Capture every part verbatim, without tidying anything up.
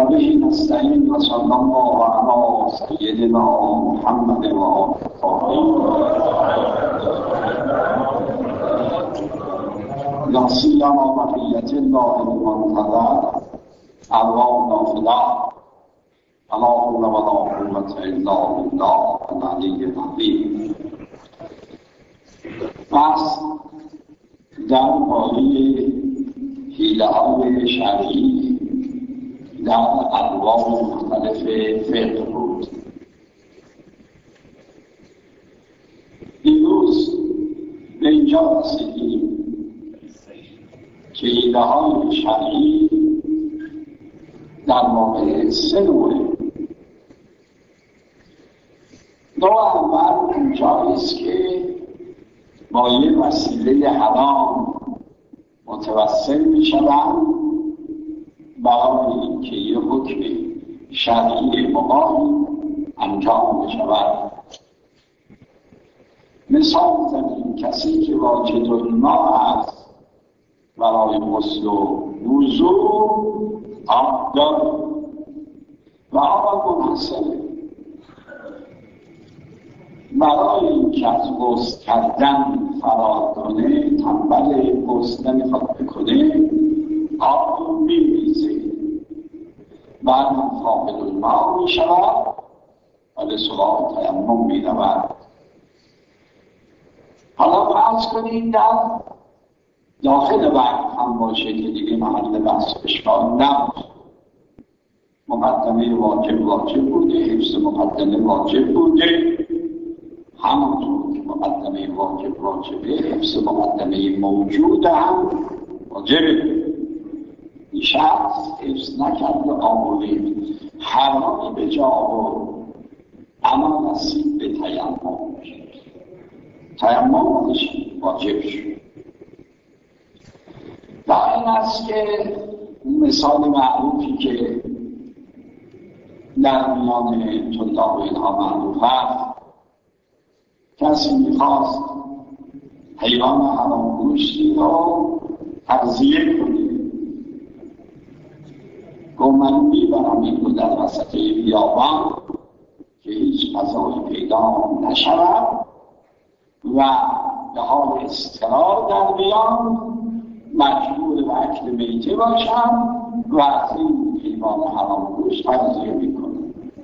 و به نستعین و صلی الله علی سیدنا محمد و آله یا سیما بقیت الله المنتظر ارواحنا فدا ولا حول ولا قوة الا بالله العلی العظیم. پس درباره حیله‌های شرعی در انواع مختلف فقه بود. امروز به اینجا رسیدیم که حیله‌های شرعی در واقع سه نوعه. نوع اول اونجاییست که با یه وسیله حرام متوسل می شدن برای اینکه یه حکم شرعی مباح انجام بشود. مثال زنیم کسی که واجد الماء است برای غسل و وضو آب دارد و آب منحصره، برای اینکه از غسل کردن فرار کنه، تنبل غسل نمیخواد بکنه، آب میریزه، بعد هم فاقد الماء میشود و به سراغ تیمم میرود. حالا فرض کنید در داخل وقت هم باشه که دیگه محل بحث اشکال نبود، مقدمه واجب واجب بوده، حفظ مقدمه واجب بوده، همونطور که مقدمه واجب واجبه، حفظ مقدمه موجود هم واجبه. این شخص حفظ نکرد و آمولی حرامی به جا آورد، اما نصیب به تیمم شد، تیمم واجب شد. و این است که مثال معروفی که در میان طلاب اینها معروف هست، کسی میخواست حیوان حرام گوشتی رو تغذیه کنه، گفت من میبرم این رو در وسط بیابان که هیچ غذایی پیدا نشود و به حال اضطرار در بیان مجبور به اکل میته باشم و از این حیوان حرام گوشت تغذیه میکنم.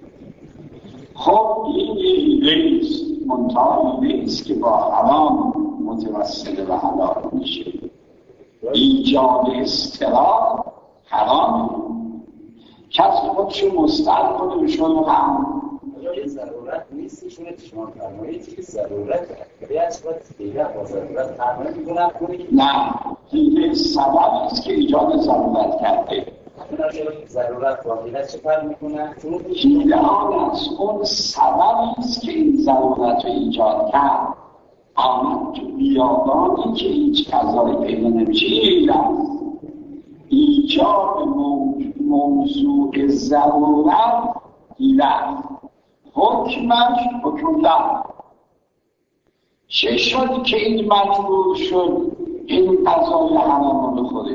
خب این یه حیله‌ایست، منتها حیله‌ایست که با حرام متوسل و حلال میشه. ایجاد اضطرار حرامه. کسی خودشو مستعد کنه بشون و هم یه ضرورت نیست شونه شما فرمایید که ضرورت به اصالت دیگه با ضرورت فرمایید میکنم کنید نه، این سبب است که ایجاد ضرورت کرده. ضرورت واقعیت چه فرق میکنه؟ این آن است، اون سببی است که این ضرورت رو ایجاد کرد. آمد تو بیابانی که هیچ غذایی پیدا نمیشه، این است ایجاد موضوع ضرورت. این حکمش حکم در چه شد که این مجبور شد این غذای حرام رو بخوره؟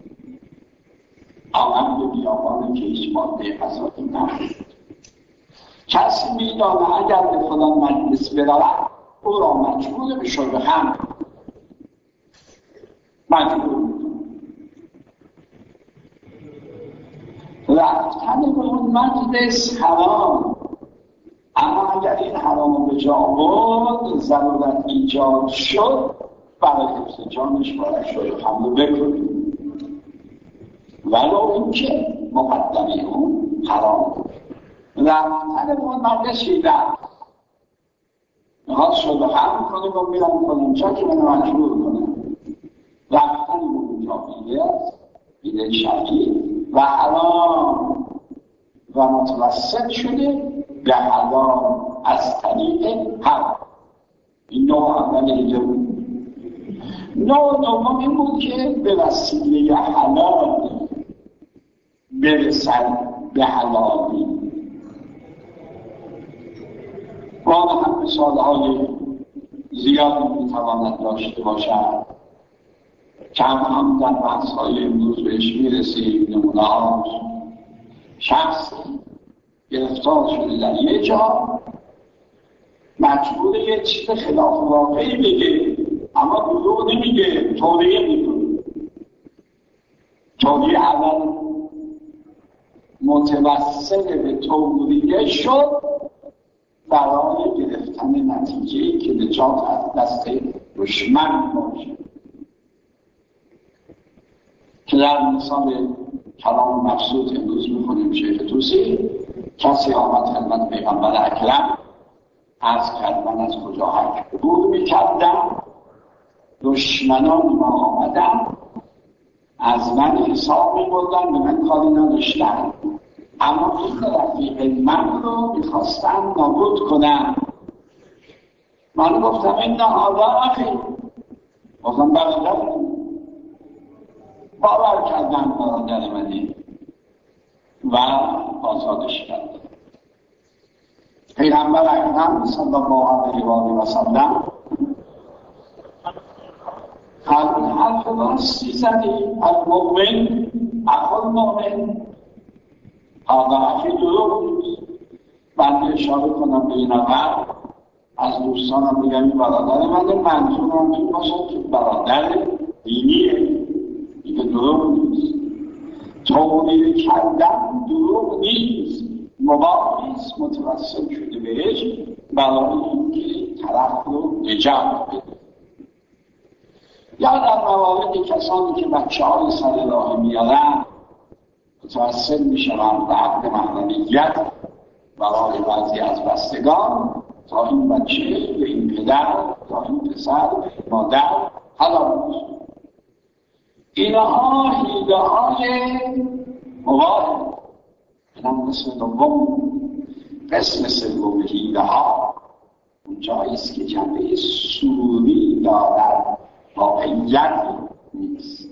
آمد به بیابانه که هیچ ماده غذایی نخورد. کسی میدانه اگر به فلان مجلس برود او را مجبور به شرب خمر مجبور میکنه. رفتن به اون مجلس حرام، اما اگر این حرام به جا بود ضرورت ایجاد شد برای حفظ جانش باید شرب خمر بکنه، ولو اینکه مقدمه اون حرام بود. رفتن به اون مجلس رفت میخواد شرب خمر کنه و میرم کنم چا که منو مجبور کنم. رفتن به اونجا بیده بیده شرعی و حرام و متوسط شده به حرام از طریق حرام. این نوع اول اینجا بود. نوع دوم این بود که به وسیله حلال برسد به حلالی. واقعا هم مثالهای زیادی میتواند داشته باشد که هم, هم در بحث‌های امروز بهش میرسیم. نمونه‌هاش شخص گرفتار شده در یه جا مجبور یه چیز خلاف واقعی بگه، اما دروغ نمیگه، توریه میکنه. توریه اول متوسل به توریه شد برای گرفتن نتیجه‌ای که نجات از دست دشمن باشه، که در مثال کلام مبسوط امروز می‌خونیم شیخ طوسی. کسی آمد خدمت پیغمبر اکرم عرض کرد من از کجا حج عبور می‌کردم، دشمنان ما آمدن از من حساب می‌بردن، به من کاری نداشتن، اما این رفیق من رو می‌خواستن نابود کنن. من گفتم این نه هذا اخی، گفتم برادر باور کردم برادر منی و آزادش کرد. پیغمبر اکرم صلی الله علیه و آله و سلم حرف راستی زدی، المؤمن اخو المؤمن، هذا اخی دروغ نیست. من اشاره کنم به این نفر از دوستانم بگم این برادر من، منظورم این باشد که برادر دینیه، این دروغ نیست. توبیه کردن دروغ نیست، مباح نیست، متوسل شده بهش برای اینکه طرف رو نجات بده. یا در موارد کسانی که بچه های سر راه میارن متوسل میشوند به حق محرمیت برای بعضی از بستگان تا این بچه به این پدر، تا این پسر به این مادر حلال میشه. اینها حیله های مباح. اینم مثل دوم، قسم سوم حیله ها اونجاییست که جنبه سوری دارد، واقعیت نیست.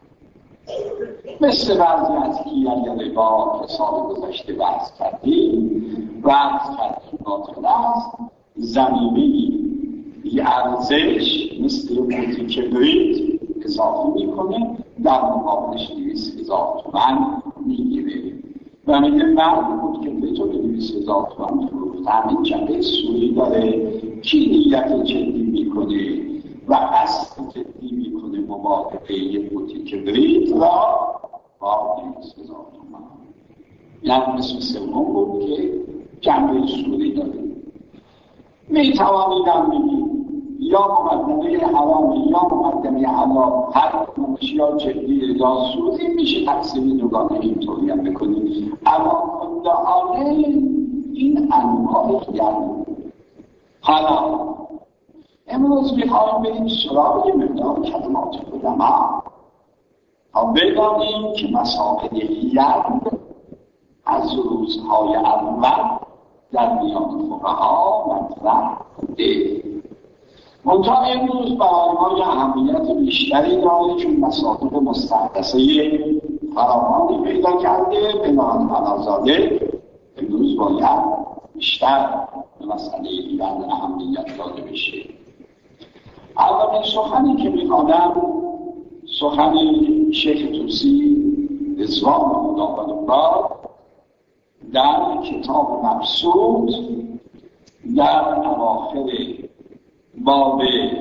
مثل بعضی از حیله ربا که سال گذشته بحث کردیم، بحث کردیم باطل است، زمینی بی ارزش مثل بوتی کبریت اضافه میکنه، در مقابلش دویست هزار تومن میگیره و میگه من بود که به تو به دویست هزار تومن فروختم. این جنبه سوری داره. کی نیت جدی میکنه و قصد جدی میکنه مبادله یه بوتی کبریت را با دویست هزار تومن؟ یعنی مثل سوم بود که جنبه سوری داره. میتوانیدم بگیم یا مقدمه حرام یا مقدمه حلال، هر کنش یا جدی یا سوری میشه تقسیم دوگانه اینطوری هم بکنیم. اما مدعانه این انواع یعنی حالا امروز میخوایم بریم سراغ یه مقدار کلمات علما تا بدانیم که مسائل ید از روزهای اول در میان فقها مطرح بوده. منتها امروز برای ما یه اهمیت بیشتری داره چون مسائل مستحدثه فراوانی پیدا کرده. بنابراین بنازاده امروز باید بیشتر به مسئله ایران اهمیت داده بشه. اولین سخنی که میخوانم سخن شیخ طوسی رضوان خداوند الله در کتاب مبسوط در اواخر باب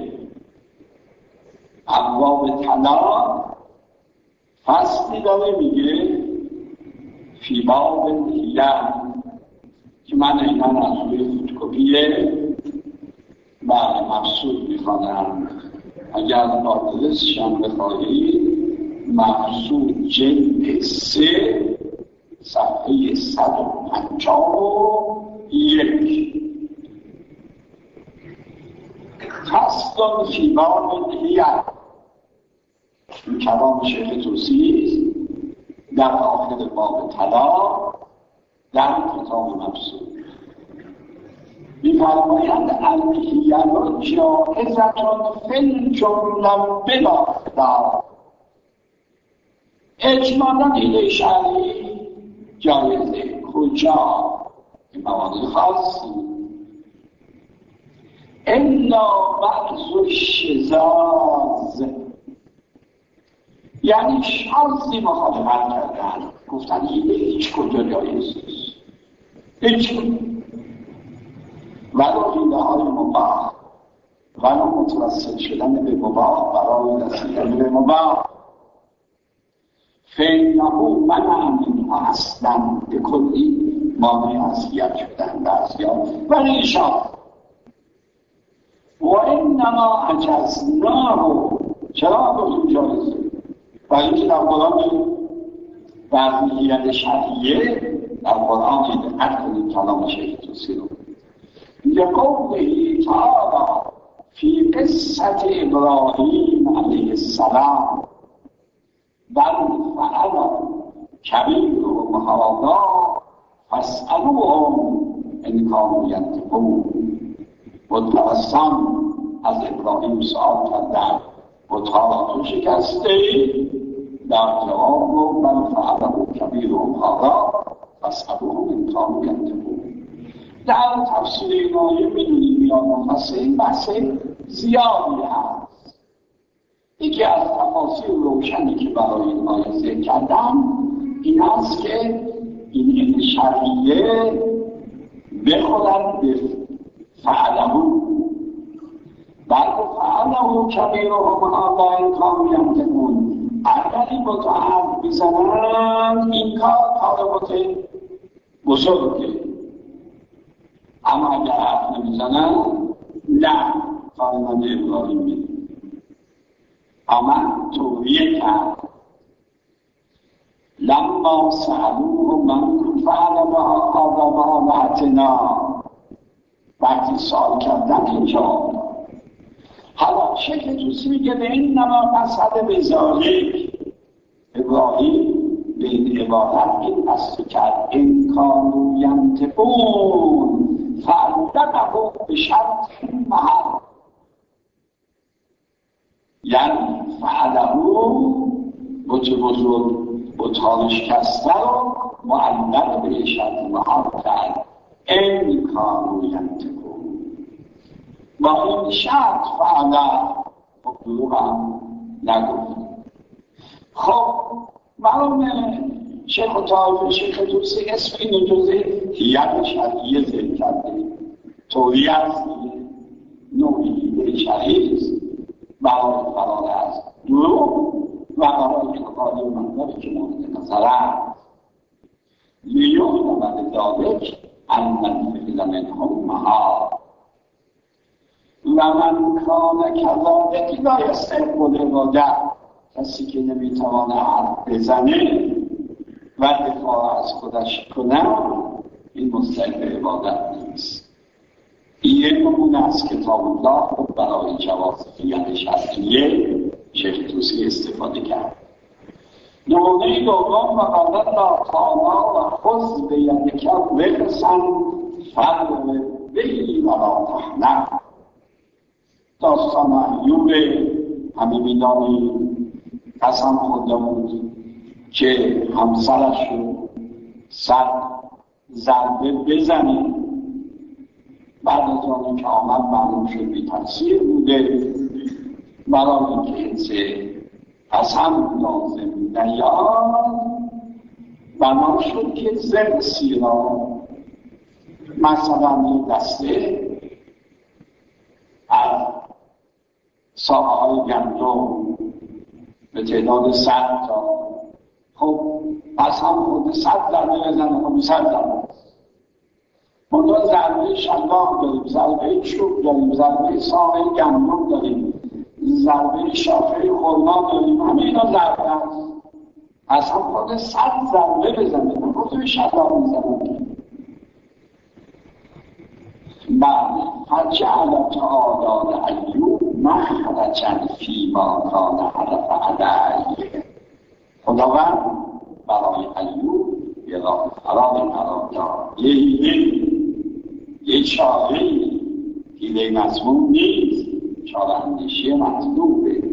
ابواب طلاق فصلی داره میگه فی باب الحیل، که من اینا از روی فوتوکوپیه و مبسوط میخوانم. اگر آدرسش هم بخواهید مبسوط جلد سه صفحه صد و پنجاه و یک. فصل فی باب الحیل، این کلام شیخ طوسی است در آخر باب طلاق در کتاب مبسوط. می‌فرمایند الحیل جائزة فی الجمله بلا خلاف. اجمالاً حیله شرعی جایزه. کجا؟ این موارد خاصی الا بعض الشذاذ، یعنی شاذی مخالفت کردن، گفتن هیچ کجا جایز نیست، هیچ کجا، ولو حیله های مباح، ولو متوسل شدن به مباح برای رسیدن به مباح، فإنه منع منها اصلا به کلی مانع اذیت شدن بعضی‌ها و ایشان و انما عجزناه. چرا گفتیم جایزه؟ برای اینکه در قرآن وضعیت شرعیه در قرآن دقت کنید کلام شیخ طوسی رو لقوله تعالی فی قصة ابراهیم علیه السلام بل فعل کبیرهم هذا فاسألوهم ان کانوا ینطقون. بت‌پرستان از ابراهیم سؤال کردند بت‌ها را تو شکسته ای؟ در جواب گفت بل فعله کبیرهم هذا فاسألوهم ان کانوا ینطقون. در تفسیر این آیه می‌دونید میان مفسرین بحث زیادی هست. یکی از تفاسیر روشنی که برای این آیه ذکر کردم این است که این علم شرعیه بخورد به فعله بلکه فعله کبیرهم هذا ان کانوا ینطقون. اگر این بت حرف بزنن این کار کار بت بزرگه، اما اگر حرف نمیزنن نه کار من ابراهیمی. اما توریه کرد لما سألوه من فعل هذا بآلهتنا، وقتی سوال کردن اینجا. حالا شیخ طوسی میگه به این نما قصد به ذالک، ابراهیم به این عبارت این قصد کرد ان کانوا ینطقون فعلقه به شرط محل، یعنی فعله بت بزرگ بت‌ها شکسته رو معلق به شرط محل کرد ان کانوا ینطقون. با این شرط فعله خب دروغ هم نگفت. خب معلومه شیخ طایفه شیخ طوسی اسم اینو جزء هیئت شرعیه ذکر کرده. توریه است نوعی هیئت شرعی است برای فرار از دروغ و برای اقبال مطلبی که مورد نظر است. لیعلم بذلک ان الفعل منهم محال و من کان کذالک لا یستحق العبادة. کسی که نمیتوانه حرف بزنه و دفاع از خودش کنه این مستحق عبادت نیست. این یک نمونه از کتاب الله برای جواز هیئت شرعیه شیخ طوسی استفاده کرد. نمونه دوم و قال الله تعالی و خذ بیدک وغسا فاضرب به ولا تحنث. داستان ایوب همه میدانیم، قسم خورده بود که همسرش رو صد ضربه بزنه. بعد از آن که آمد معلوم شد بی تاثیر بوده، برای اینکه انسه قسم لازم نیاد بنا شد که زرسی را مثلا این دسته از ساقه های گندم به تعداد صد تا، خب قسم خود صد ضربه بزنه، خب صد ضربه منطقه ضربه شلاق داریم، ضربه چوب داریم، ضربه ساقه گندم داریم، ضربه شاخه خرما داریم، همه اینا ضربه هست. قسم خود صد ضربه بزنه، خود به شلاق میزنه. بله فجعل تعالی ایوب مخرجا فیما کان حلف علیه. خداوند برای ایوب یه راه فراری قرار داد، یه هیله، یه چاره‌ای، هیله مضمون نیست، چاره اندیشی مطلوبه.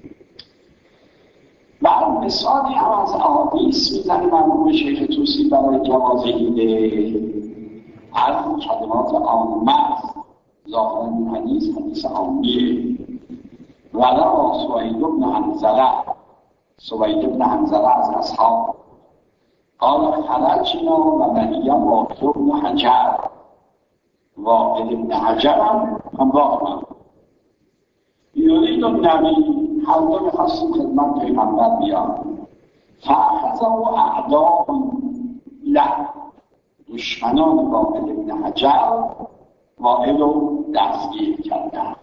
بعد مثالی هم از احادیث میزنه مرحوم شیخ طوسی برای جواز هیله. از کلمات عامه است، ظاهرا این حدیث حدیث عامیه. ولا سوید بن حنظله، سوید بن حنظله از اصحاب قال خرجنا و نهیم واقع ابن حجر واقع ابن حجر هم همراه من یورید النبی هر دو میخواستیم خدمت پیغمبر بیان فاخذه و اعداء له دشمنان واقع ابن حجر واقع رو دستگیر کردن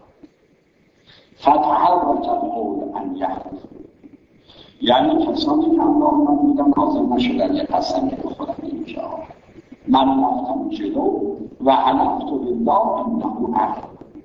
فتحرک القول ان یحلف یعنی کسانی که همراه من بودن حاضر نشدن یه قسمی بخورن اینجا من رفتم جلو و حلفت بالله انه حق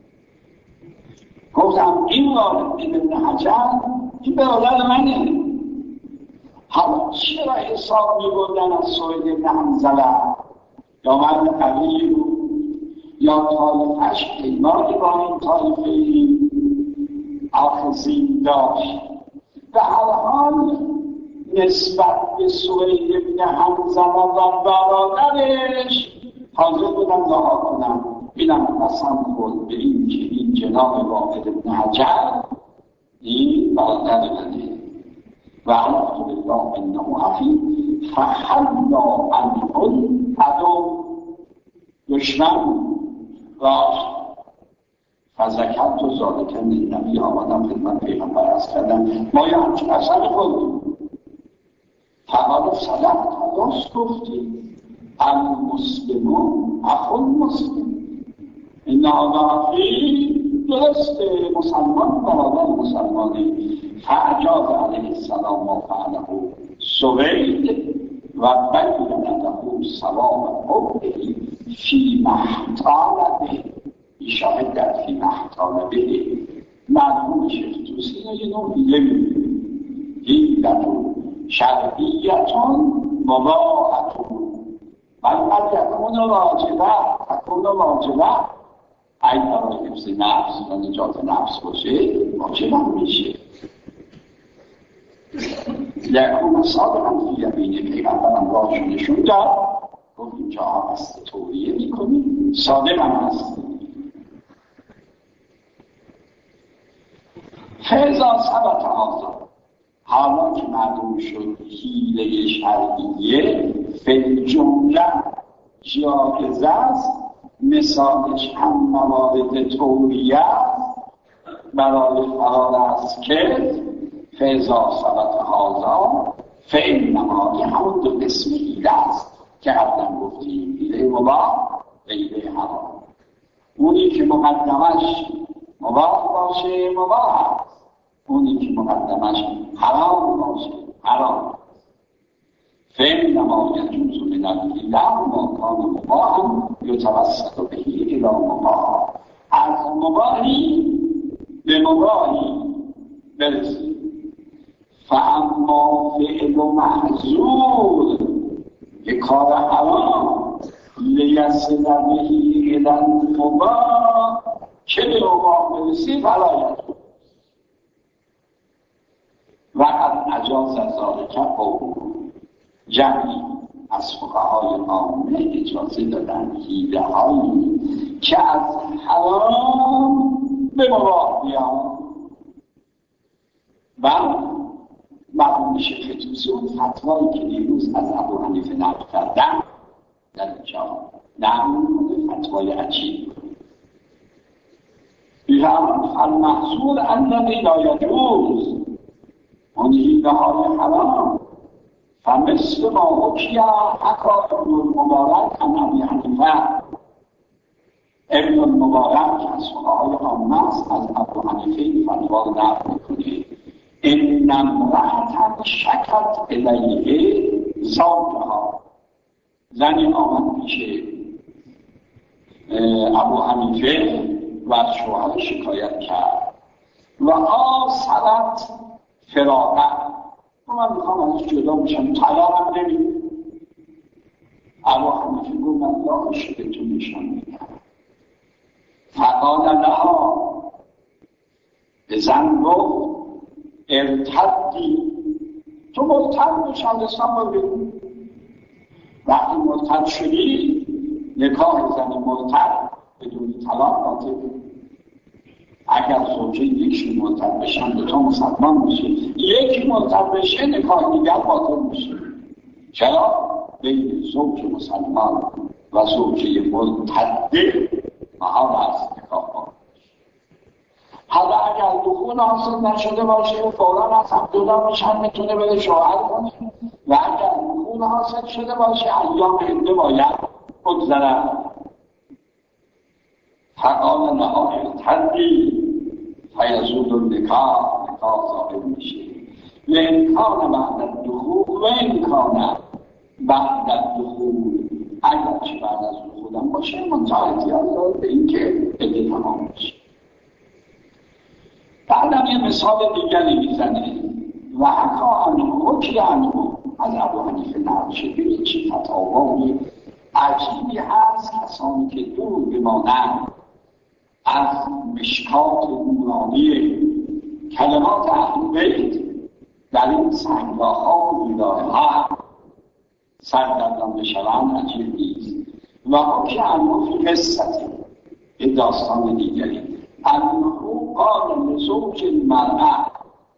گفتم این واقع ابن حجر این برادر منه حالا چرا حساب می‌بردن از سوید ابن حنظله یا مرد قوی بود یا طایفش پیمانی با این طایفه آخذین داشت به هر حال نسبت به سوید ابن حنظله و برادرش حاضر بودن دعا کنن اینم قسم خورد به این که این جناب واقع ابن حجر این برادر منه و حلفت بالله انه اخی فحلا عنه العدو دشمن راست فذکرت و ذالک للنبی آمدم خدمت پیغمبر عرض کردم ما یه همچون قسم خوردیم فقال صدقت راست گفتی المسلمون اخو المسلم این آقایی درسته مسلمان برادر مسلمانی فاجاز علیه السلام و فعله سوید و بین له ثواب حبه فی محتال به شاهد در فی محتال به مرحوم شیخ توسی یه نوع هیله می‌بینه هیلتون شرعیتون مباحتون بل قد یکون واجبه تکون واجبه اگه برای حفظ نفس و نجات نفس باشه واجب هم میشه یکون صادقا فی یمینه پیغمبرم راهشو نشون داد گفت اینجا هست توریه میکنی صادق هم هست فیضا ثبت آزاد حالا که معلوم شد حیله شرعیه فی جمله جایزه است مثالش هم موارد توریه برای فرار از که فیضا ثبت آزاد فعل نمایی همون دو قسم حیله است که قبلا گفتیم حیله مباح و حیله حرام اونی که مقدمش مباح باشه مباح است اونی که مقدمش حرام باشه حرام فعل نمایی جوز من الحیله ما کان مباحا یتوسط به الی مباح از مباحی به مباحی برسید فاما فعل محظور یک کار حرام لیصل به الی مباح که به مباح برسید فلا وقت اجاز از ذالک قوم جمعی از فقهای عامه اجازه دادن حیله هایی که از حرام به مباح بیان و مرحوم شیخ توسی اون فتوایی که دیروز از ابو حنیفه نقل کردن در اینجا نقل می‌کنه فتوای عجیب بیرم المحصول الذی لا یجوز اون حیله های حرام فمثل ما حکی حکا ابن المبارک عن ابی حنیفه ابن المبارک از فقهای عامه است از ابو حنیفه فتوا رو نقل می‌کنه ان امرأة شکت الیه زوجها زنی آمد پیش ابو حنیفه و از شوهر شکایت کرد و آثرت فراقه من میخوام ازش جدا بشم طلاقم نمیده ابو حنیفه گفت من راهش به تو نشان میدم فقال لها به زن گفت ارتدی تو مرتد بشم اسلام رو بگو وقتی مرتد شدی نکاح زن مرتد بدون طلاق باطل اگر زوجه یکی مرتد بشن دو تا مسلمان میشه یکی مرتد بشه نکاح دیگر باطل میشه چرا؟ بین زوج مسلمان و زوجه مرتده محال است نکاح کنند. حالا اگر دخول حاصل نشده باشه فوراً از هم جدا میشن، میتونه بره شوهر کنه، و اگر دخول حاصل شده باشه ایام عده باید بگذرد. فقال لها ارتدی فیزول النکاح، نکاح ظاهر میشه. و امکان بعد الدخول و امکان بعد الدخول، اگر چه بعد از دخول هم باشه منتها احتیاج داره به این که عده تمام میشه. بعدم یه مثال دیگری میزنه و حکا عنه حکی عنه از ابو حنیفه نقل شده. این چه فتاوای عجیبی هست. کسانی که دور بمانند از مشکات نورانی کلمات اهل بیت در این سنگلاها و ویرایه‌ها سرگردان بشوند عجیب نیست. و حکی عنه فی قصته، این داستان دیگری، انه قال لزوج المرأة،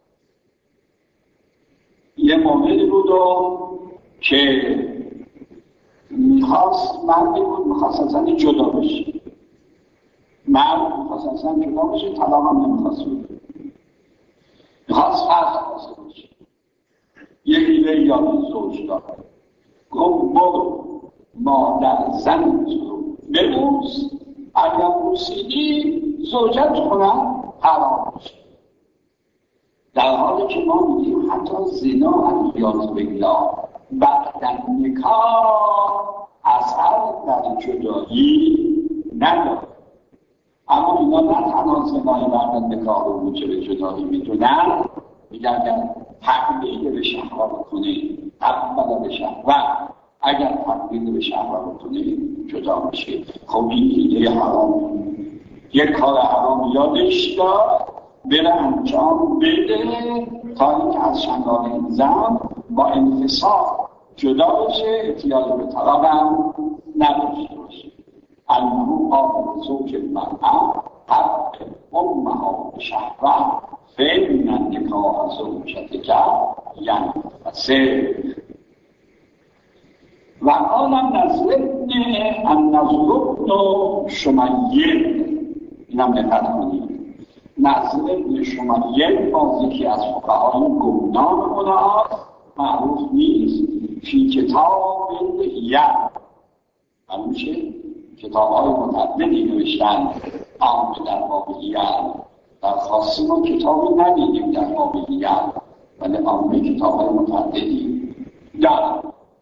یه موقعی بود که میخواست مردی بود میخواست از زنی جدا بشه، مرد میخواست از زن جدا بشه، طلاق هم نمیخواست بود، میخواست فرض حاصل بشه. یه حیله یاد زوج داد، گفت برو مادر زن ببوس، اگر بوسیدی زوجت کنن حرام میشه. در حالی که ما میگیم حتی زنا علیاذ بالله بعد نکاح اثر در جدایی نداره، اما اینا نه تنها زنای بعد نکاح رو موجب جدایی میدونن، میگن اگر تقلید به شهوت بکنی تقبل به شهوت، اگر تقلید به شهوت بکنی جدا میشه. خب این ایده حرام، یک کار حرام یادش داد بره انجام بده تا اینکه از شنگال این زن با انفصال جدا بشه، احتیاج به طلاق هم نداشته باشه. انه قال زوج المرأة حق امها بشهوة فإن النکاح زوجتک ینفسخ. و قالم نظر ابن النظر ابن شمیه، اینم دقت کنید، نظر ابن شمیه باز یکی از فقهای گمنام خداست، معروف نیست. فی کتاب الحیه، معلومشه کتاب های متعددی نوشتن عام در باب حیه، در خاصی ما کتابی ندیدیم در باب حیه، ولی عامه کتاب های متعددی دارن.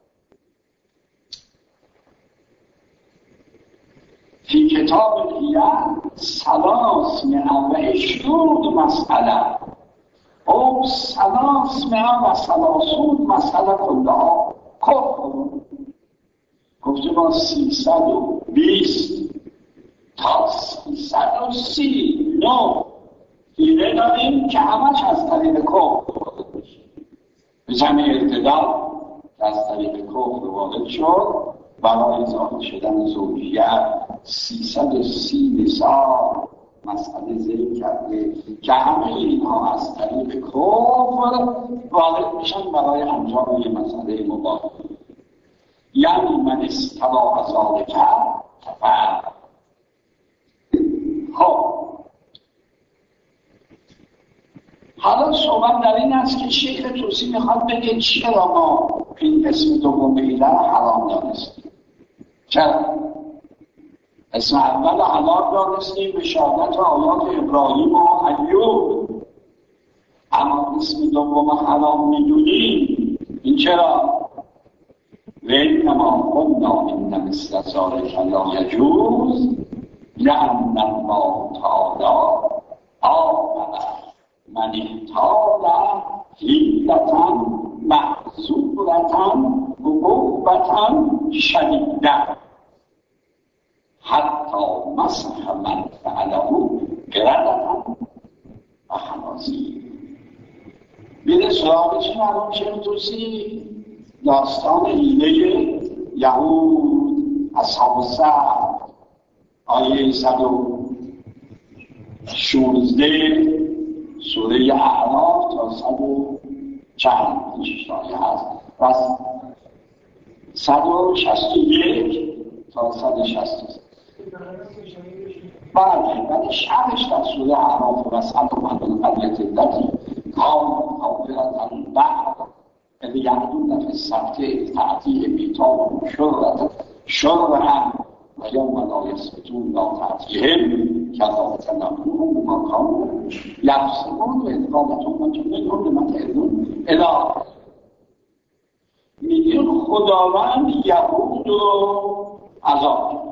فی کتاب الحیه سلاس مئه و عشرون مسئله او سلاس مئه و سلاسون مسئله کلها کفر. گفته ما سیصد و بیست تا سیصد و سی نو حیله داریم که همش از طریق کفر به جمع ارتداد از طریق کفر وارد شد. برای ظاهر شدن زوجیت سیصد و سی مثال مسئله ذکر کرده که همه اینها از طریق کفر وارد میشن برای انجام یه مسئله مباح. یعنی من استوا ذالک کفر. خب حالا صحبت در این است که شیخ توسی میخواد بگه چرا ما این اسم دوم حیله حرام دانستیم. چرا؟ اسم اول حلال دانستیم به شهادت آیات ابراهیم و ایوب، اما اسم دوم حرام میدونیم. این چرا؟ و اینما قلنا ان مثل ذلک لا یجوز لأن الله تعالی آمن من احتال حیلة محظورة عقوبة شدیدة حتی مسح من فعله قردة و خنازیر. بیده سراغ چی معلوم شد توسی؟ داستان حیله یهود اصحاب السبت آیه صد و شانزده سوره اعراف تا صد و چند شش آیه هست. پس صد و شصت و یک تا صد و شصت و سه. بله ولی شرحش در سوره اعراف و صد و مدن قریت التي کان حاضرة البحر اذ یعدون فی السبت تأتیهم حیتانهم شرعا و یوم لا یسبتون لا تأتیهم کذلک نبلوهم بما کانوا یکسبون و اذ قالت امة منهم لم تعظون الی. میگه خداوند یهود رو عذاب کرد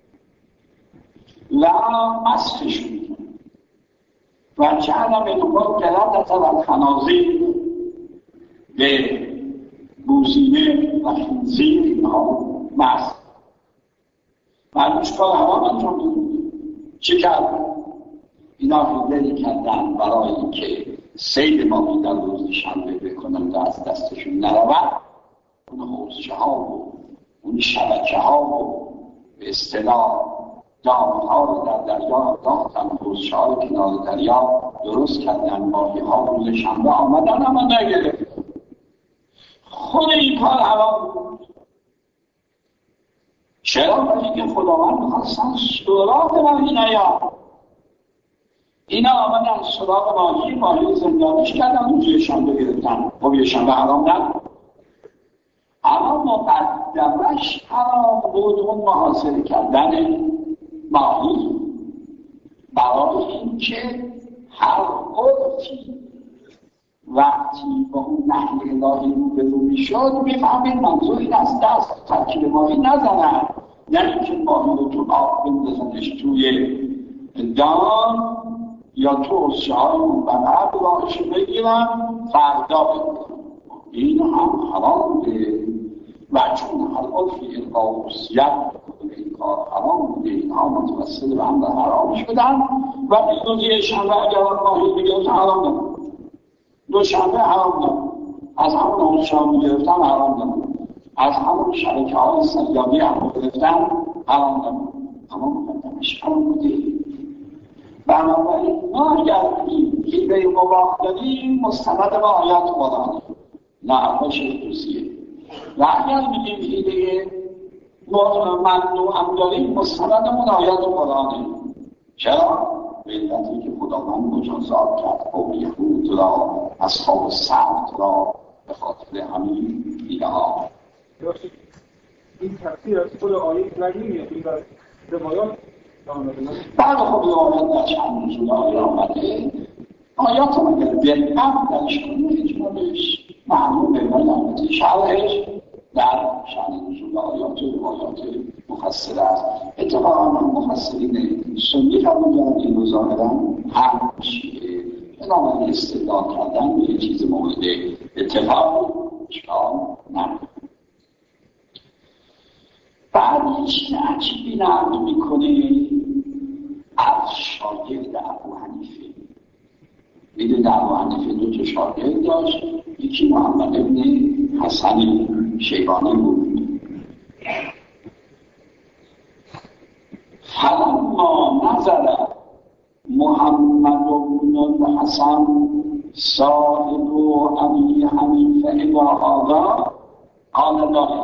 و مسخشون و جعل منهم قردة والخنازیر به گوزینه و خنزیر اینها مسخ معلومش کار حرام انجام داد. چه کرد؟ اینا حیله‌ای کردن برای اینکه صید ماهی در روز شنبه بکنن و از دستشون نرود. اون حوضچه ها و اون شبکه ها و به اصطلاح دامها رو در دریا داختن، حوضچه ها رو کنار دریا درست کردن، ماهی ها روز شنبه آمدن اما نگرفت. خود این کار حرام بود. چرا؟ برای که خداوند می‌خواستن سراغ ماهی نیاد. اینا آمدن سراغ ماهی، ماهی زندانیش کردن، روز شنبه گرفتن. خب یه شنبه حرام نه؟ اما مقدمش حرام بود اون محاصره کردن ماهی برای اینکه هر عرفی وقتی با اون نهی الهی رو به رو میشد میفهمید منظور این از دست ترکیب ماهی نزنن، یعنی که ماهی رو تو آب بندازنش توی دان یا تو حوضچه های منبعد راهش بگیرن فردا بگیرن. این هم حرام بوده و چون هر عرفی القا وصیت این کار حرام بوده، اینها متوسل به هم در حرام شدن و روز یه شنبه اگر ماهی بگیرن حرام نبود، دو شنبه حرام نبود، از همون حوضچه ها میگرفتن حرام نبود، از همون شبکه های صیادی هم گرفتن حرام نبود، اما مقدمش حرام بوده. بنابراین ما اگر این حیله مباح داریم مستند با آیات قرآنه نه حرفا شیخ توصیه، و اگر میگیم حیله ممنوع هم داریم مستندمون آیات قرآنه. چرا؟ به علتی که خداوند مجازات کرد قوم یهود را، اصحاب سبت را به خاطر همین حیله ها. این تفسیر از خود آیه نمیاد، این بر روایات بعد خب روایات در چند نزول آیه آمده، آیات هم اگر دقیق درش کنیم اجمالش معلومه، ولی البته شرحش در شأن نزول آیات و روایات مفصل است. اتفاقا مفسرین سنی فرمودند این رو ظاهرا هم شیعه بنابراین استدلال کردن به چیز مورد اتفاق اشکال نداره. بعد یه چیز عجیبی نقل میکنه از شاگرد ابو حنیفه. میدونید ابو حنیفه دو تا شاگرد داشت، یکی محمد ابن حسن شیبانی بود. فلما نظر محمد بن حسن صاحب ابی حنیفه الی هذا قال لا.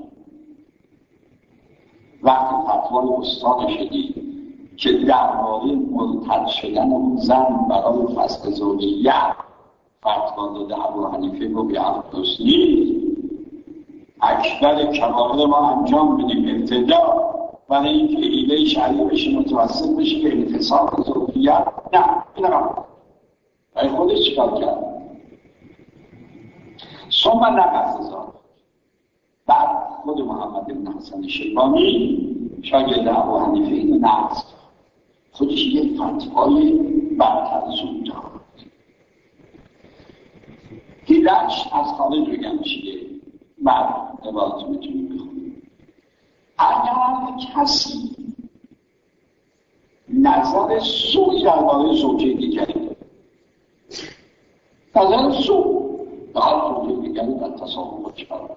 وقتی فتوای استادش دید که درباره مرتد شدن اون زن برای فسخ زوجیت فتوا داده ابو حنیفه رو به عرض نیست، اکبر کبائر ما انجام بدیم ابتدا برای اینکه حیله شرعی بشه متوسط بشه به انفصال زوجیت، نه این رفت برای خودش چیکار کرد؟ ثم نقص ذات. بعد خود محمد بن حسن شیبانی شاگرد ابو حنیفه اینو نقص خودش یک فتوای برتر زود داد. هیلش از خارج بگم چیه؟ بعد عبارت میتونیم بخونیم. اگر کسی نظر سوی درباره زوجه دیگری نظر سو در زوجه دیگری در تصاحب با چکار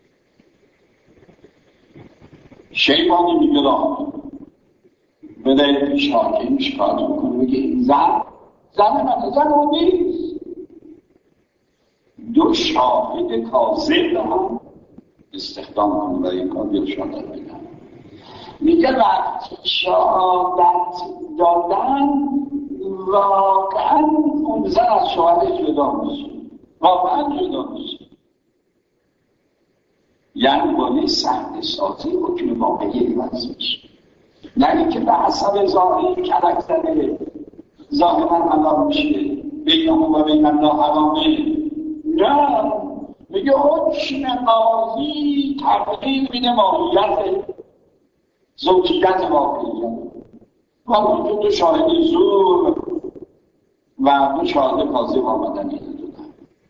شیبانی میگه را بده پیش حاکم شکایت میکنه بگه این زن زن من زن اون نیست. دو شاهد کاذب هم استخدام کنه برای این کار بیاد شهادت بدن. میگه وقتی شهادت دادن واقعا اون زن از شوهر جدا میشه، واقعا جدا میشه، یعنی با صحنه سازی حکم واقعی عوض میشه، نه اینکه به حسب ظاهر کرکتر ظاهرا حلال میشه بینهم و بین الله حرامه. نه، میگه حکم قاضی تغییر میده ماهیت زوجیت واقعیت و وجود دو شاهد زور و دو شاهد کاذب آمدن اینو دادن.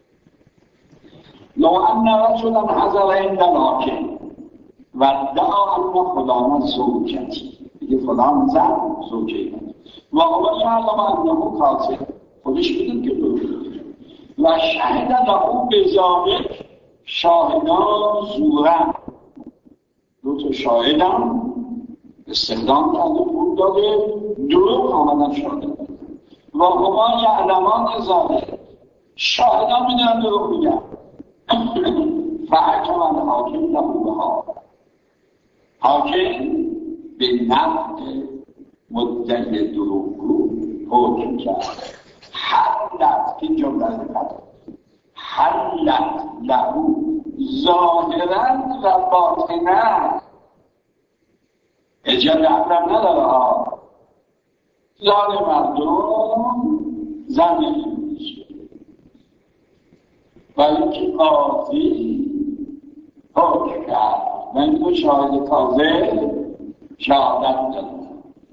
لو ان رجلا حضر عند الحاکم و ادعا ان فلان زوجتی، میگه فلان زن زوجه من و هو یعلم انه کاذب، خودش میدون که دروغ میگه، و شهد له بذالک شاهدان زورن، دو تا شاهدم استخدام کرده پول داده دروغ آمدن شاهدان و هما یعلمان ذالک، شاهدان میدونن دروغ میگن. فحکم الحاکم له بها، حاکم به نقد مدعی دروغگو حکم کرد. حلت، این جمله دقت، حلت له ظاهرا و باطنا، اجازه اقرم نداره ها، ظاهر مردم زن میشه و اینکه قاضی حکم کرد و این دو شاهد کاذب شهادت دادن.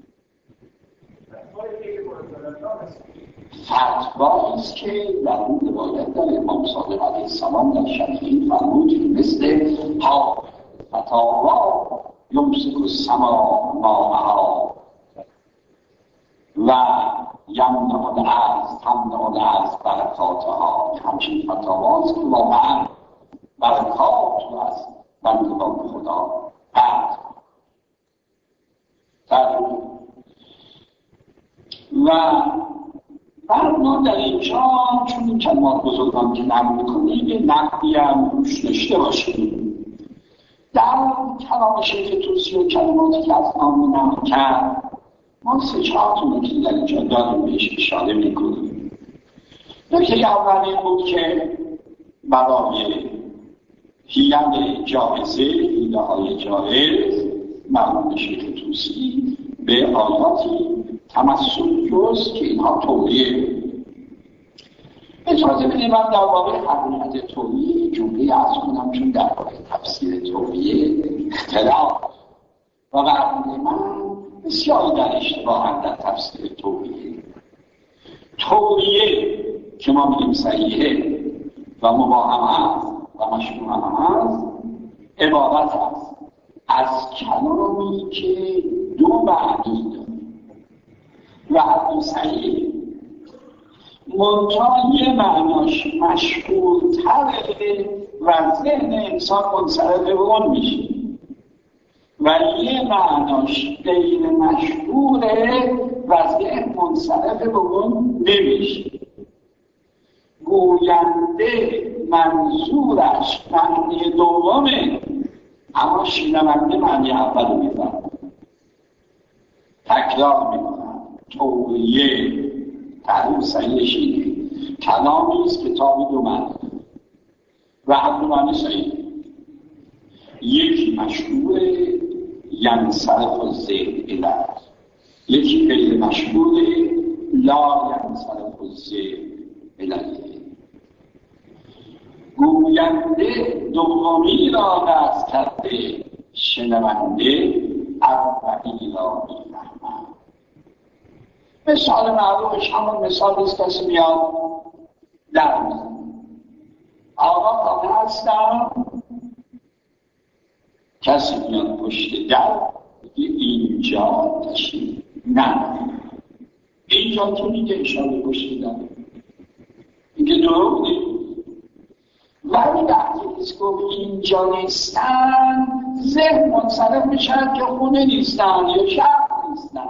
فتواییست که در اون روایت در امام صادق علیه السلام در شرعی فرمود مثل ها فتاوا یمسک السما ماءها و یمنع الارض تمنع الارض برکاتها، همچین فتاواست که واقعا برکات رو از بندگان خدا قطع ترجمه. و بعد ما در اینجا چون این کلمات بزرگان که نقل میکنیم یه نقلی هم روش داشته باشیم. در کلام شیخ توسی و کلماتی که از نام نقل کرد ما سه چهار تا نکته در اینجا داریم بهش اشاره میکنیم. نکته اولی بود که برای حیل جایزه، حیله های جایز مرحوم شیخ توسی به آیاتی تمثل جز که اینها تولیه. اجازه بدید من در واقع حقیقت تولیه جمله عرض کنم، چون در واقع تفسیر تولیه اختلاف و برای من بسیاری در اشتباهند در تفسیر تولیه. تولیه که ما میگیم صحیحه و مباهم هست و مشروع هم هست عبارت هست از کلامی که دو معنی داره و حتی صحیح منتها یه معناش مشهورتره و ذهن انسان منصرف به اون میشه و یه معناش غیر مشهوره و ذهن منصرف به اون نمیشه. گوینده منظورش معنی دومه اما شنونده معنی اول میفهمه. تکرار میکنم، تولیه تعلیم صحیحش اینه کلامی است که تابع دو معنی و هر دو معنی صحیح، یکی مشهوره ینصرف الذهن الیه، یکی غیر مشهوره لا ینصرف الذهن الیه. گوینده دومی را دست کرده، شنونده اولی را میفهمد. مثال معروفش همون مثال است کسی میاد در میزنه، آقا خانه هستم، کسی میاد پشت در میگه اینجا تشریف نه، اینجا که میگه اشاره پشت در میگه دروغ نیست. ولی وقتی کسی گفت اینجا نیستن ذهن منصرف میشن که خونه نیستن یا شهر نیستن.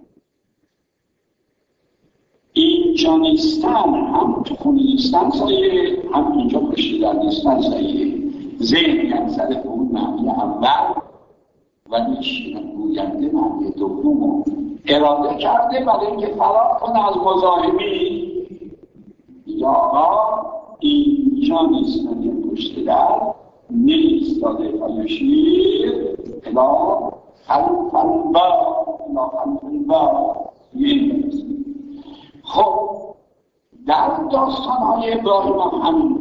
اینجا نیستن هم تو خونه نیستن صحیحه، هم اینجا پشت در نیستن صحیحه. ذهن یعنی سر اون معنی اول ولی گوینده معنی دوم اراده کرده برای اینکه فرار کنه از مزاحمی. یا آقا اینجا نیستن یه پشت در نیستاده و یشیر الا خلف الباب الا خلف الباب. خب در داستان های ابراهیم هم همین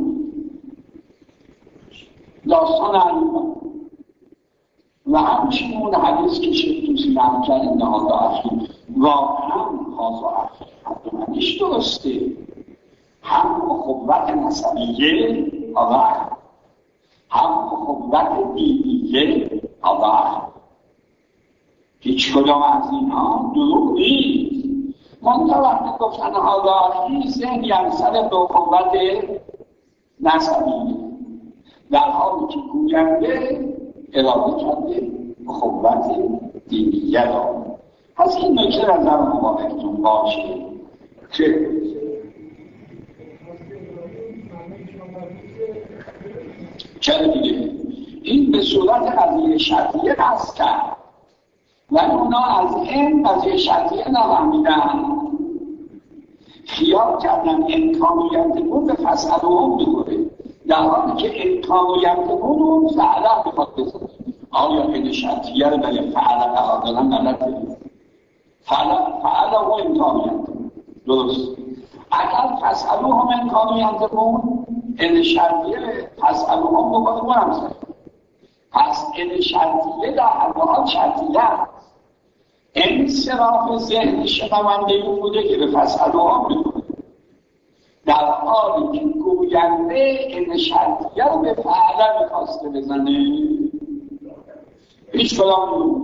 داستان علیمان و همچنین اون حدیث که شد توسی نمکن نهادا اخیر واقعا خاصا اخیر حدومنیش درسته. هم قوت نسبیه آوه هم قوت دینیه آوه هیچ کدام از اینها دروغ نیست. منطقه وقتی گفتن حالا اخیر ذهن یعنی سر دو قوت نسبیه در حالی که گوینده اراده کرده قوت دینیه را. پس این نکته نظر مبارکتون باشه که چرا دیگه این به صورت قضیه شرطیه بحث کرد و اونا از این قضیه شرطیه نفهمیدن، خیال کردن امکانیت بود به فسد و هم میکنه در حالی که امکانیتمون رو فعلا میخواد بزنه. آیا این شرطیه رو برای فعلا قرار دادن غلطه؟ فعلا و امکانیت درست. اگر فسألو هم امکانیتمون این شرطیه فسألو هم بکنه منم زد. پس این شرطیه در هر حال شرطیه هست. این صراف ذهن شنونده اون بوده که به فسألو هم میکنه در حالی که گوینده این شرطیه رو به فعلا میخواسته بزنه. هیچ کدام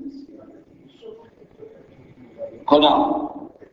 کدام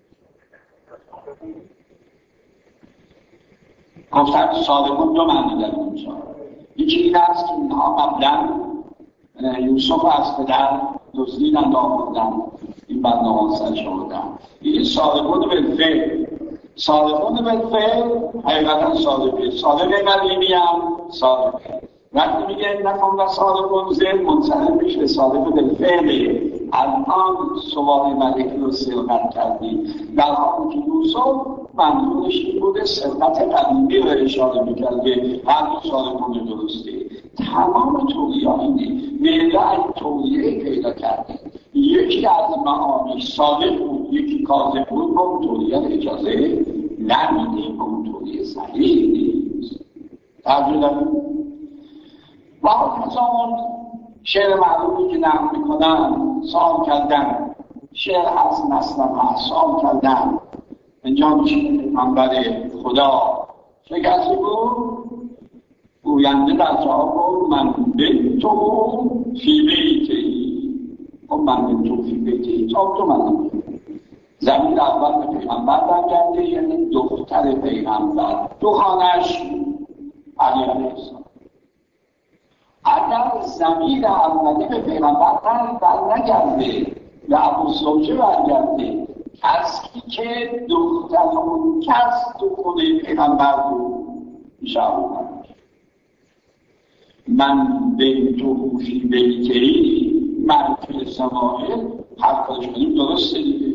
گفتن صادقون دو معنی در اونجا. یکی این است که اینها قبلا یوسف از پدر دزدیدند آوردن این برنامه سرش آوردن. این صادقون بالفعل صادقون بالفعل حقیقتا صادقه صادقه قدیمی هم صادقه. وقتی میگه نکن و صادقون ذهن منصرف میشه به صادق بالفعله. الان سوال ملک رو سرقت کردی در حالی که یوسف منظورش این بوده سرقت قدیمی رو اشاره میکرده. هر دو صادقون درسته. تمام تولیه ها اینه میله این تولیه پیدا کرده یکی از معانی صادق بود یکی کاذب بود با اون تولیه اجازه نمیده با اون تولیه صحیح نیست. توجه داریم؟ و از آن شعر معلومی که نقل میکنن سال کردن شعر هست مثلا هست سال کردن اینجا میشه پیغمبر خدا چه کسی بود؟ گوینده در جا بود من به تو فی بیتی و من به تو فی بیتی تا تو من زمین اول به پیغمبر برگرده یعنی دختر پیغمبر دو خانهش علی علیه السلام. اگر زمین اولی به پیغمبر بر نگرده و ابو زوجه برگرده کسی که دختر اون کس تو خونه پیغمبر بود میشه ابو من به تو فی بیتی من فی سمائل هر کارش کنیم درسته دیگه.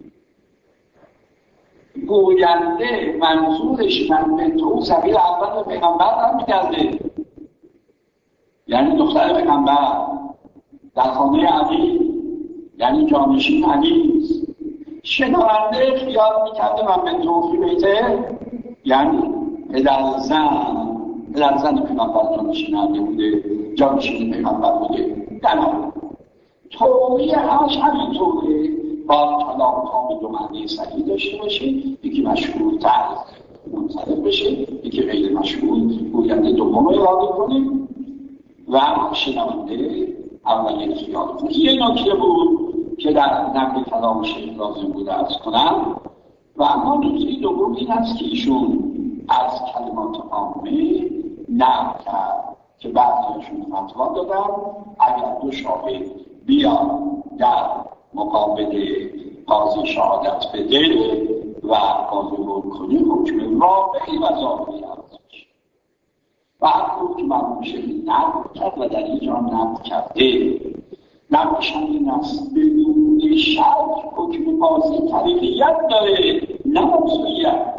گوینده منظورش من به تو زمین اول به پیغمبر برمیگرده یعنی دختر پیغمبر در خانه علی یعنی جانشین علی. شنونده خیال میکرده من به توفی بیته یعنی پدر زن پدر زن پیغمبر جانشین علی بوده جانشین پیغمبر بوده. در حال توقیه هاش همینطوره با کلام تام دو معنی صحیح داشته باشه یکی مشهورتر منصرف بشه یکی غیر مشهور گوینده دوم رو اراده کنیم و شنونده اولی خیال کنیم. یه نکته بود که در نقل کلام شیخ لازم بوده ارز کنم و اما نکته دوم این است که ایشون از کلمات عامه نقل کرد که بعضیشون فتوا دادن اگر دو شاهد بیان در مقابل قاضی شهادت بده و قاضی حکم کنی حکم واقعی و ظاهری عرض میشه. و حتی که معلوم شکل نقل کرد و در اینجا نقل کرده نقلش هم این است بدون شک حکم بازی طریقیت داره نه موضوعیت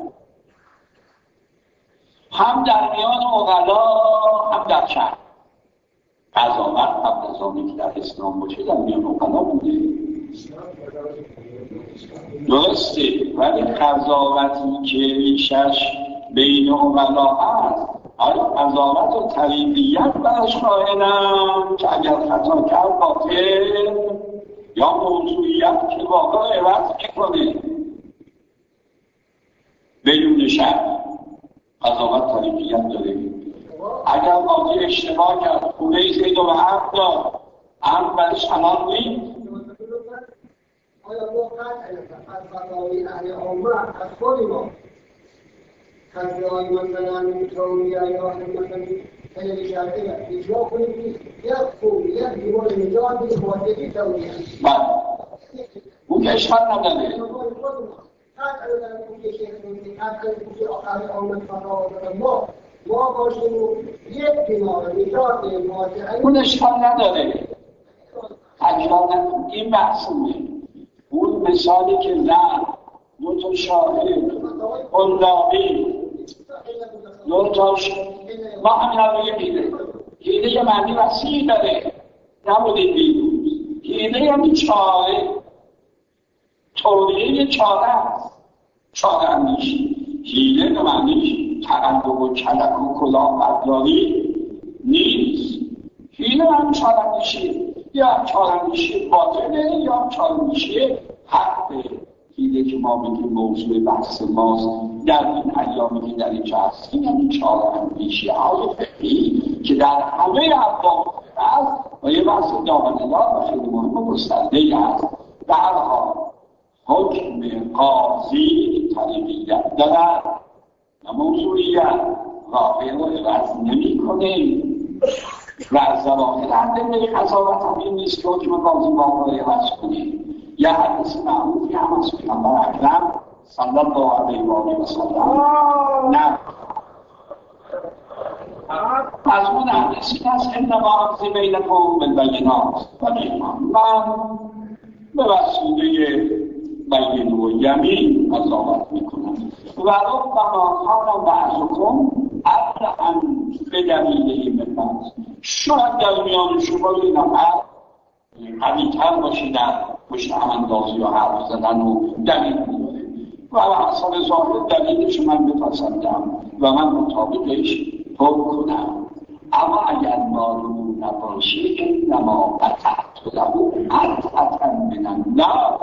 هم در میان اغلا هم در شهر قضاوت قبل از آنی که در اسلام باشه در میان اغلا بوده درسته ولی قضاوتی که ریشش بین اغلا هست آیا قضاوت و طریقیت برش قائلم که اگر خطا کرد باطل یا موضوعیت که واقع عوض میکنه بدون شک قضاوت طریقیت داره اگر قاضی اشتباه کرد خونه زید و حق داد هم برش حلال نیست آیا ما قطع از فتاوی اهل عامه از خود ما خطای مثلا تولیه یا مثلا خیلی شرعیه اجرا کنیم یک خوب یک دیوان نجات به موافقی تولیه بله اون که اشکال نداره قطع در کوچه شیخ نوزی قطع در کوچه آخر عامه فتاوی ما ما باشیم یک دیوان نجات موافقی اون اشکال نداره اشکال نداره این محصوله اون مثالی که زن دو تا شاهد قلابی دو تا ما همین الان میده هیله یه معنی وسیعی داره نبودید بیروز هیله یعنی چاره تولیه چاره هست چاره اندیشی هیله به معنیش تقلب و کلک و کلاه برداری نیست هیله هم چاره اندیشی یا چاره اندیشی باطله یا چاره اندیشی حقه هیله که ما بگیم موضوع بحث ماست در این ایامی که در اینجا هستیم یعنی چهار اندیشی های فقهی که در همه ابواب است و یه بحث دامنه‌دار و خیلی مهم و گسترده است در حال حکم قاضی طریقیت دارد و موضوعیت واقع رو عوض نمی کنه و از زواهر عدم قضاوت هم این نیست که حکم قاضی واقع رو عوض کنه یه حدیث معروفی هم از پیغمبر اکرم صلی الله علیه و آله و سلم نه از اون حدیثی هست انما اقضی بینکم بالبینات و الایمان من به وسیله بین و یمین قضاوت میکنم و ربما کان بعضکم ابلغ به دلیل من بعض شاید در میان شما یه نفر قوی‌تر باشه در پشت هم اندازی و حرف زدن و دلیل می‌داره و اصلا ظاهر دلیلش من بپسندم و من مطابقش حکم کنم اما اگر معلوم نباشه انما قطعت له قطعة من الله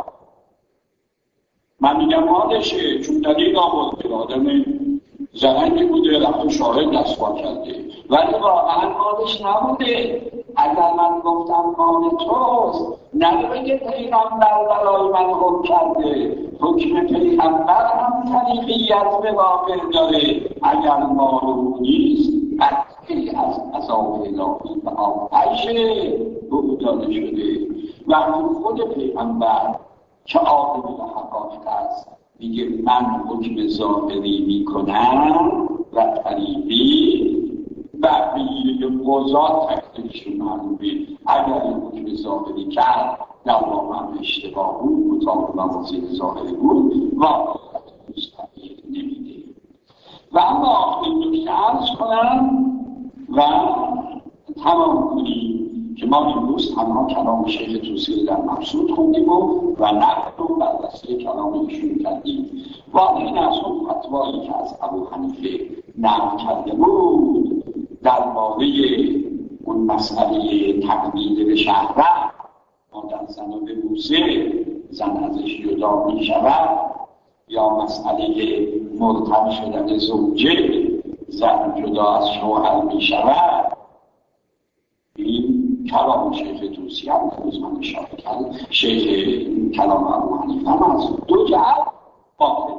من میگم حالشه چون دلیل آورده آدم زرنگی بوده رفت شاهد دستوا کرده ولی واقعا حالش نبوده اگر من گفتم مال توست نداره که پیغمبر برای من حکم کرده حکم پیغمبر هم طریقیت به واقع داره اگر معلوم نیست قطعی از عذاب الهی و آتش او داده شده وقتی خود پیغمبر که عالم و حقایق است میگه من حکم ظاهری میکنم و طریقی و بگیره قضا تکتیرشون معلومه اگر این حکم ظاهری کرد در واقع هم اشتباه بود مطابق موازین ظاهری بود واقعا مستقیل نمیده و اما این نکته عرض کنم و تمام کنیم که ما امروز تنها کلام شیخ توسی در مبسوط خوندیم و نقد و بررسی کلام ایشون کردیم و این از اون فتوایی که از ابو حنیفه نقل کرده بود درباره اون مسئله تقلید به شهوت مادر زن و به بوسه زن ازش جدا می شود یا مسئله مرتب شدن زوجه زن جدا از شوهر می شود این کلام شیخ توسی هم روز من اشاره کرد شیخ کلام ابو حنیفه هم از دو جهت باطل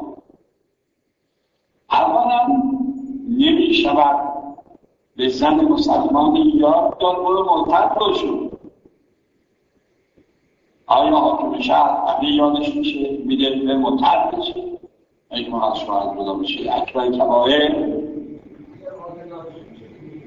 اولا نمی شود به زن مسلمانی یاد داد برو مرتد باشون آیا حاکم شهر قبلی یادش میشه میده به مرتد بشه اگه ما از شوهر جدا بشه اکبر کبایر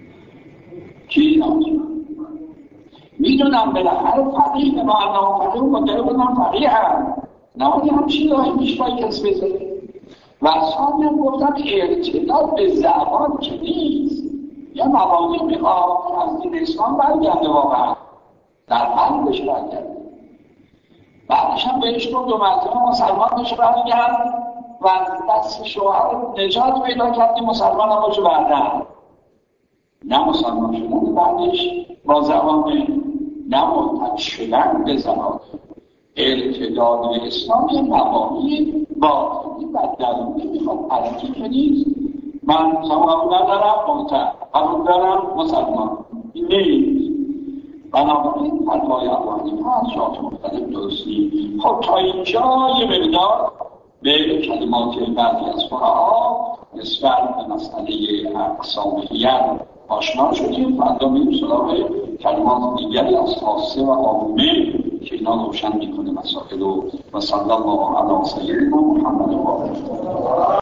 کی نامید میدونم بالاخره فقیه به معنا فقیه و مدعی بودم فقیه هم نهایی همچین راهی میشه باید کسی بذاره و اصلا هم گفتم ارتداد به زبان که نیست یا مواضع میخواد از دین اسلام برگرده واقعا در قلبش برگرده بعدش هم بهش گفت دو مرتبه مسلمان بشه برگرد و دست شوهر نجات پیدا کردی مسلمان هم باشه بعدن نه مسلمان شدن بعدش با زبان نه مرتد شدن به زبان ارتداد به اسلام یه مبانی باطنی و درونی میخواد پرکی که نیست من قبول ندارم مرتد قبول دارم مسلمان نیست بنابراین فتوای ابو حنیفه از جهات مختلف درستی خب تا اینجا یه مقدار به کلمات بعضی از فقها نسبت به مسئله اقسام خیار آشنا شدیم فردا میریم سراغ کلمات دیگری از خاصه و عامه که اینا روشن میکنه مسائل و صلی الله علی سیدنا محمد و آله